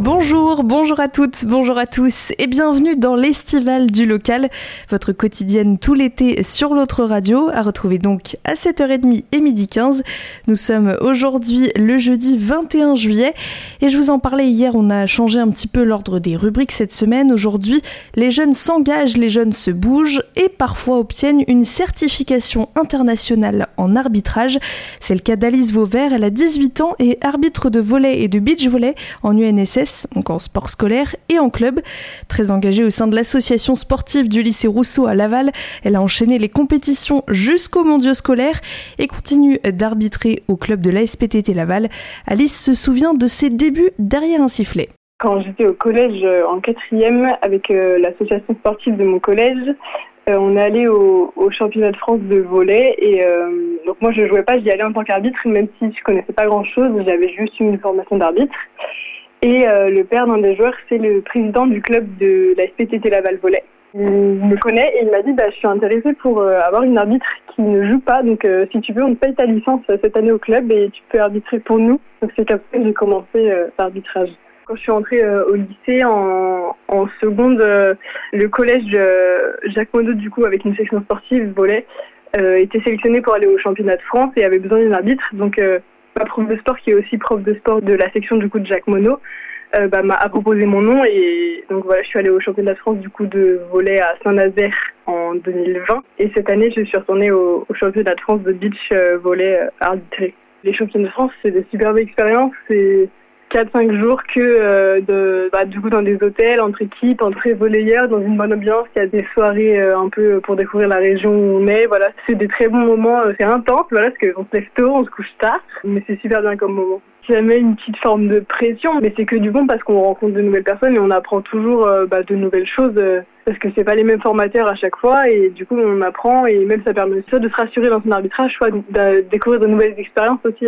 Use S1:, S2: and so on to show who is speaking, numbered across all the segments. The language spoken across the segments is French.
S1: Bonjour à toutes, bonjour à tous et bienvenue dans l'Estival du local, votre quotidienne tout l'été sur l'autre radio, à retrouver donc à 7h30 et 12h15. Nous sommes aujourd'hui le jeudi 21 juillet et je vous en parlais hier, on a changé un petit peu l'ordre des rubriques cette semaine. Aujourd'hui, les jeunes s'engagent, les jeunes se bougent et parfois obtiennent une certification internationale en arbitrage. C'est le cas d'Alice Vauvert, elle a 18 ans et arbitre de volley et de beach volley en UNSS, donc en sport scolaire et en club. Très engagée au sein de l'association sportive du lycée Rousseau à Laval, elle a enchaîné les compétitions jusqu'aux mondiaux scolaires et continue d'arbitrer au club de l'ASPTT Laval. Alice se souvient de ses débuts derrière un sifflet.
S2: Quand j'étais au collège en 4e avec l'association sportive de mon collège, on est allé au championnat de France de volley et donc moi je jouais pas, j'y allais en tant qu'arbitre même si je connaissais pas grand chose, j'avais juste une formation d'arbitre. Et le père d'un des joueurs, c'est le président du club de la SPTT Laval Volley. Il me connaît et il m'a dit je suis intéressée pour avoir une arbitre qui ne joue pas, donc si tu veux on te paye ta licence cette année au club et tu peux arbitrer pour nous. Donc c'est comme ça que j'ai commencé l'arbitrage. Quand je suis entrée au lycée en seconde, le collège Jacques Monod du coup avec une section sportive volley était sélectionné pour aller au championnat de France et avait besoin d'une arbitre. Donc ma prof de sport qui est aussi prof de sport de la section du coup de Jacques Monod m'a proposé mon nom et donc voilà, je suis allée au championnat de France du coup de volley à Saint-Nazaire en 2020 et cette année je suis retournée au championnat de France de beach volley arbitré. Les championnats de France c'est des superbes expériences, c'est 4-5 jours que du coup dans des hôtels, entre équipes, entre volleyeurs, dans une bonne ambiance. Il y a des soirées un peu pour découvrir la région où on est. Voilà, c'est des très bons moments. C'est intense, voilà, parce qu'on se lève tôt, on se couche tard, mais c'est super bien comme moment. Jamais une petite forme de pression, mais c'est que du bon parce qu'on rencontre de nouvelles personnes et on apprend toujours de nouvelles choses parce que c'est pas les mêmes formateurs à chaque fois et du coup on apprend et même ça permet soit de se rassurer dans son arbitrage, soit de découvrir de nouvelles expériences aussi,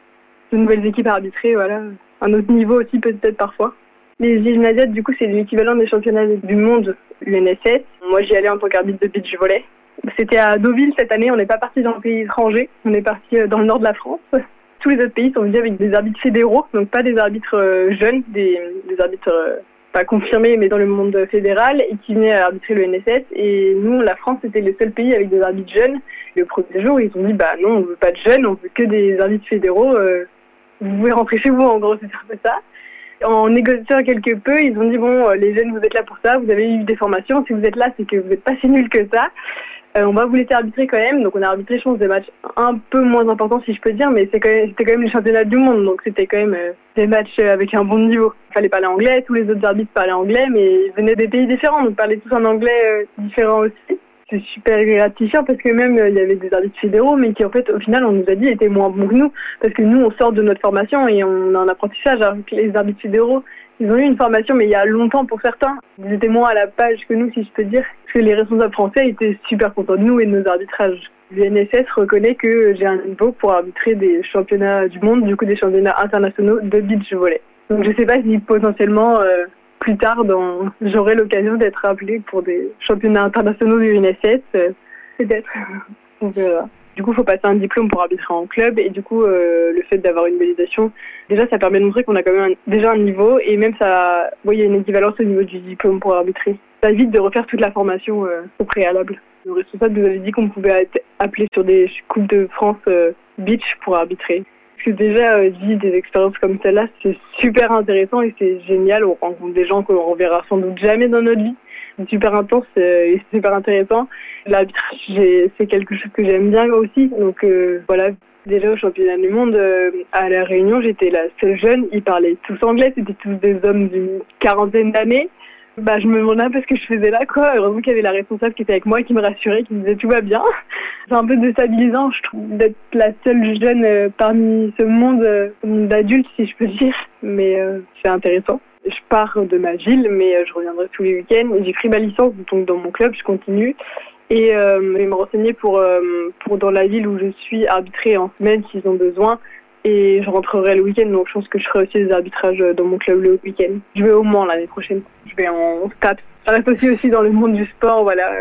S2: de nouvelles équipes à arbitrer, voilà. Un autre niveau aussi peut-être parfois. Les gymnasiades, du coup, c'est l'équivalent des championnats du monde UNSS. Moi, j'y allais en tant qu'arbitre de beach volley. C'était à Deauville cette année, on n'est pas parti dans un pays étranger, on est parti dans le nord de la France. Tous les autres pays sont venus avec des arbitres fédéraux, donc pas des arbitres jeunes, des arbitres pas confirmés, mais dans le monde fédéral, et qui venaient arbitrer le NSS. Et nous, la France, c'était le seul pays avec des arbitres jeunes. Le premier jour, ils ont dit, non, on veut pas de jeunes, on veut que des arbitres fédéraux. Vous pouvez rentrer chez vous, en gros, c'est un peu ça. En négociant quelque peu, ils ont dit, les jeunes, vous êtes là pour ça, vous avez eu des formations, si vous êtes là, c'est que vous n'êtes pas si nuls que ça. On va vous laisser arbitrer quand même, donc on a arbitré, je pense, des matchs un peu moins importants, si je peux dire, mais c'était quand même les championnats du monde, donc c'était quand même des matchs avec un bon niveau. Il fallait parler anglais, tous les autres arbitres parlaient anglais, mais ils venaient des pays différents, donc parlaient tous en anglais différent aussi. C'est super gratifiant parce que même il y avait des arbitres fédéraux mais qui en fait au final on nous a dit étaient moins bons que nous parce que nous on sort de notre formation et on a un apprentissage alors que les arbitres fédéraux ils ont eu une formation mais il y a longtemps pour certains, ils étaient moins à la page que nous si je peux dire parce que les responsables français étaient super contents de nous et de nos arbitrages. L'UNSS reconnaît que j'ai un niveau pour arbitrer des championnats du monde, du coup des championnats internationaux de beach volley. Donc je sais pas si potentiellement plus tard, j'aurai l'occasion d'être appelée pour des championnats internationaux de l'UNSS, peut-être. On verra. Du coup, il faut passer un diplôme pour arbitrer en club et du coup, le fait d'avoir une validation, déjà, ça permet de montrer qu'on a quand même déjà un niveau et même ça, il y a une équivalence au niveau du diplôme pour arbitrer. Ça évite de refaire toute la formation au préalable. Le responsable nous avait dit qu'on pouvait être appelé sur des Coupes de France beach pour arbitrer. Parce que déjà, vivre des expériences comme celle-là, c'est super intéressant et c'est génial. On rencontre des gens qu'on verra sans doute jamais dans notre vie. C'est super intense et c'est super intéressant. L'arbitrage, c'est quelque chose que j'aime bien aussi. Donc voilà, déjà au championnat du monde, à La Réunion, j'étais la seule jeune. Ils parlaient tous anglais, c'était tous des hommes d'une quarantaine d'années. Je me demandais un peu ce que je faisais là, quoi. Heureusement qu'il y avait la responsable qui était avec moi, qui me rassurait, qui me disait tout va bien. C'est un peu déstabilisant, je trouve, d'être la seule jeune parmi ce monde d'adultes, si je peux dire. Mais c'est intéressant. Je pars de ma ville, mais je reviendrai tous les week-ends. J'ai pris ma licence, donc dans mon club, je continue. Et je vais me renseigner pour dans la ville où je suis arbitrer en semaine s'ils ont besoin. Et je rentrerai le week-end, donc je pense que je ferai aussi des arbitrages dans mon club le week-end. Je vais au Mans l'année prochaine. Je vais en STAPS. Ça reste aussi dans le monde du sport, voilà.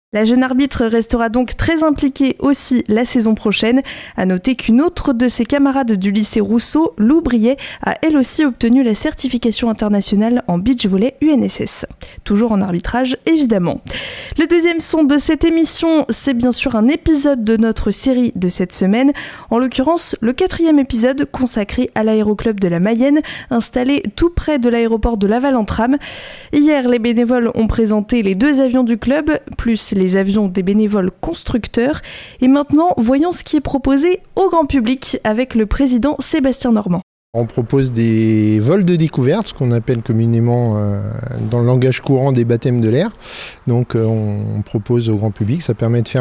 S1: La jeune arbitre restera donc très impliquée aussi la saison prochaine. À noter qu'une autre de ses camarades du lycée Rousseau, Lou Briet, a elle aussi obtenu la certification internationale en beach volley UNSS. Toujours en arbitrage, évidemment. Le deuxième son de cette émission, c'est bien sûr un épisode de notre série de cette semaine. En l'occurrence, le 4e épisode consacré à l'aéroclub de la Mayenne, installé tout près de l'aéroport de Laval-en-Tram. Hier, les bénévoles ont présenté les 2 avions du club, plus les avions des bénévoles constructeurs. Et maintenant, voyons ce qui est proposé au grand public avec le président Sébastien Normand.
S3: On propose des vols de découverte, ce qu'on appelle communément dans le langage courant des baptêmes de l'air. Donc on propose au grand public, ça permet de faire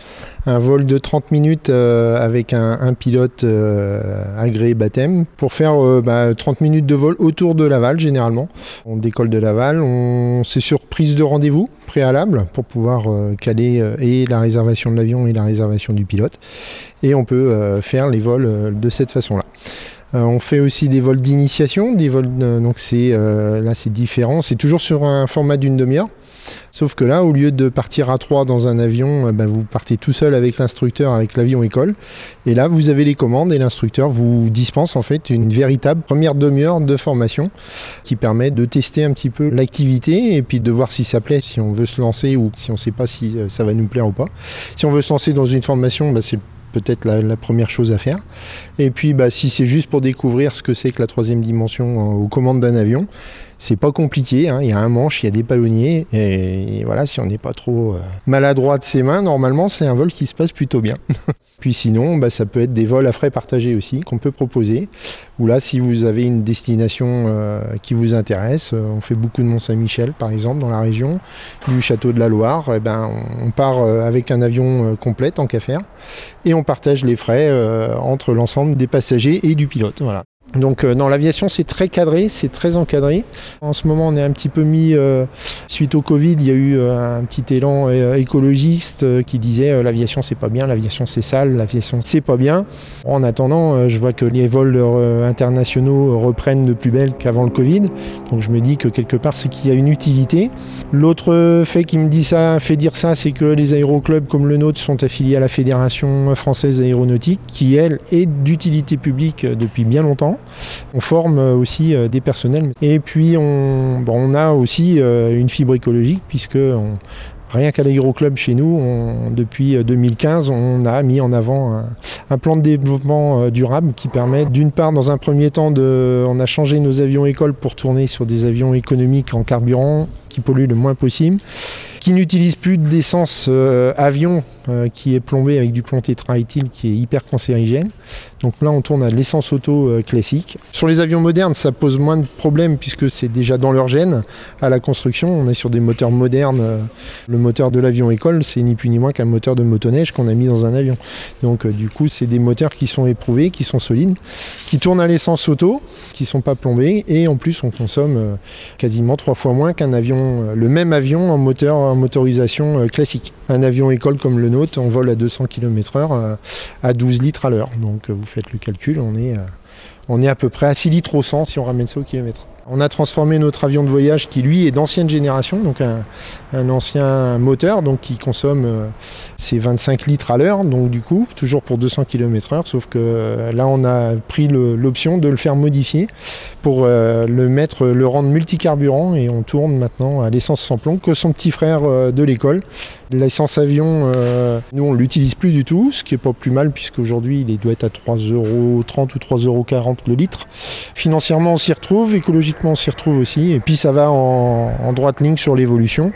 S3: un vol de 30 minutes avec un pilote agréé baptême pour faire 30 minutes de vol autour de Laval généralement. On décolle de Laval, c'est sur prise de rendez-vous préalable pour pouvoir caler et la réservation de l'avion et la réservation du pilote. Et on peut faire les vols de cette façon-là. On fait aussi des vols d'initiation, des vols donc là c'est différent, c'est toujours sur un format d'une demi-heure. Sauf que là, au lieu de partir à 3 dans un avion, vous partez tout seul avec l'instructeur, avec l'avion école. Et là, vous avez les commandes et l'instructeur vous dispense en fait une véritable première demi-heure de formation qui permet de tester un petit peu l'activité et puis de voir si ça plaît, si on veut se lancer ou si on ne sait pas si ça va nous plaire ou pas. Si on veut se lancer dans une formation, c'est peut-être la première chose à faire. Et puis si c'est juste pour découvrir ce que c'est que la 3e dimension aux commandes d'un avion, c'est pas compliqué, il y a un manche, il y a des palonniers, et voilà, si on n'est pas trop maladroit de ses mains, normalement c'est un vol qui se passe plutôt bien. Puis sinon, ça peut être des vols à frais partagés aussi, qu'on peut proposer, ou là, si vous avez une destination qui vous intéresse, on fait beaucoup de Mont-Saint-Michel, par exemple, dans la région, du Château de la Loire, on part avec un avion complet, tant qu'à faire, et on partage les frais entre l'ensemble des passagers et du pilote, voilà. Donc dans l'aviation c'est très cadré, c'est très encadré. En ce moment on est un petit peu mis, suite au Covid, il y a eu un petit élan écologiste qui disait l'aviation c'est pas bien, l'aviation c'est sale, l'aviation c'est pas bien. En attendant, je vois que les vols internationaux reprennent de plus belle qu'avant le Covid. Donc je me dis que quelque part c'est qu'il y a une utilité. L'autre fait qui me fait dire ça, c'est que les aéroclubs comme le nôtre sont affiliés à la Fédération française aéronautique qui elle est d'utilité publique depuis bien longtemps. On forme aussi des personnels et puis on a aussi une fibre écologique puisque rien qu'à l'aéroclub chez nous, depuis 2015, on a mis en avant un plan de développement durable qui permet d'une part dans un premier temps on a changé nos avions écoles pour tourner sur des avions économiques en carburant qui polluent le moins possible, qui n'utilisent plus d'essence avion qui est plombé avec du plomb tétraéthyle qui est hyper cancérigène. Donc là on tourne à l'essence auto classique. Sur les avions modernes ça pose moins de problèmes puisque c'est déjà dans leur gène à la construction. On est sur des moteurs modernes. Le moteur de l'avion école c'est ni plus ni moins qu'un moteur de motoneige qu'on a mis dans un avion. Donc du coup c'est des moteurs qui sont éprouvés, qui sont solides, qui tournent à l'essence auto, qui sont pas plombés et en plus on consomme quasiment 3 fois moins qu'un avion, le même avion en motorisation classique. Un avion école comme le nôtre, on vole à 200 km/h à 12 litres à l'heure. Donc vous faites le calcul, on est à peu près à 6 litres au 100 si on ramène ça au kilomètre. On a transformé notre avion de voyage qui lui est d'ancienne génération, donc un ancien moteur donc qui consomme ses 25 litres à l'heure, donc du coup toujours pour 200 km/h, sauf que là on a pris l'option de le faire modifier pour le rendre multicarburant et on tourne maintenant à l'essence sans plomb que son petit frère de l'école. L'essence avion, nous on ne l'utilise plus du tout, ce qui n'est pas plus mal puisqu'aujourd'hui il doit être à 3,30 € ou 3,40 € le litre. Financièrement on s'y retrouve, écologiquement on s'y retrouve aussi et puis ça va en droite ligne sur l'évolution.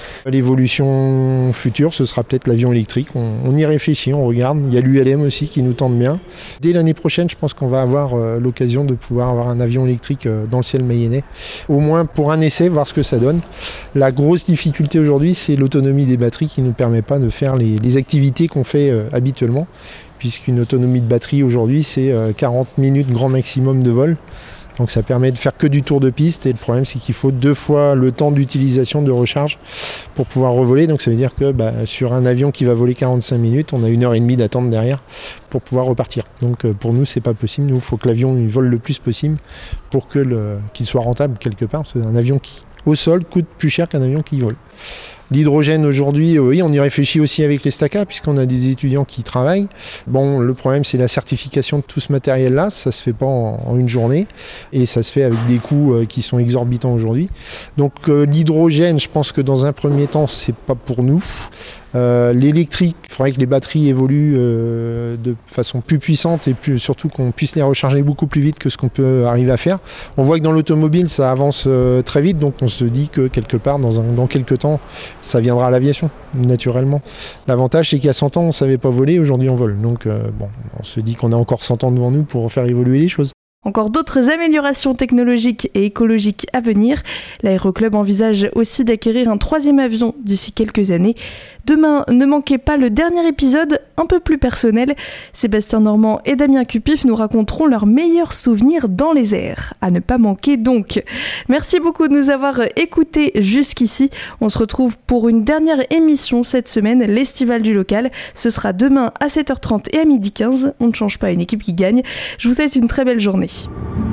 S3: L'évolution future, ce sera peut-être l'avion électrique. On y réfléchit, on regarde. Il y a l'ULM aussi qui nous tente bien. Dès l'année prochaine, je pense qu'on va avoir l'occasion de pouvoir avoir un avion électrique dans le ciel mayennais. Au moins pour un essai, voir ce que ça donne. La grosse difficulté aujourd'hui, c'est l'autonomie des batteries qui ne nous permet pas de faire les activités qu'on fait habituellement. Puisqu'une autonomie de batterie aujourd'hui, c'est 40 minutes grand maximum de vol. Donc ça permet de faire que du tour de piste et le problème c'est qu'il faut 2 fois le temps d'utilisation de recharge pour pouvoir revoler. Donc ça veut dire que sur un avion qui va voler 45 minutes, on a 1h30 d'attente derrière pour pouvoir repartir. Donc pour nous c'est pas possible, nous il faut que l'avion il vole le plus possible pour qu'il soit rentable quelque part. Parce qu'un avion qui au sol coûte plus cher qu'un avion qui vole. L'hydrogène aujourd'hui, oui, on y réfléchit aussi avec l'Estaca puisqu'on a des étudiants qui travaillent. Bon, le problème c'est la certification de tout ce matériel-là, ça se fait pas en une journée et ça se fait avec des coûts qui sont exorbitants aujourd'hui. Donc l'hydrogène, je pense que dans un premier temps, c'est pas pour nous. L'électrique, il faudrait que les batteries évoluent de façon plus puissante et surtout qu'on puisse les recharger beaucoup plus vite que ce qu'on peut arriver à faire. On voit que dans l'automobile, ça avance très vite, donc on se dit que quelque part, dans quelques temps, ça viendra à l'aviation, naturellement. L'avantage, c'est qu'il y a 100 ans, on ne savait pas voler, aujourd'hui on vole. Donc on se dit qu'on a encore 100 ans devant nous pour faire évoluer les choses.
S1: Encore d'autres améliorations technologiques et écologiques à venir. L'Aéroclub envisage aussi d'acquérir un 3e avion d'ici quelques années. Demain, ne manquez pas le dernier épisode, un peu plus personnel. Sébastien Normand et Damien Cupif nous raconteront leurs meilleurs souvenirs dans les airs. À ne pas manquer donc. Merci beaucoup de nous avoir écoutés jusqu'ici. On se retrouve pour une dernière émission cette semaine, l'Estival du local. Ce sera demain à 7h30 et à 12h15. On ne change pas une équipe qui gagne. Je vous souhaite une très belle journée.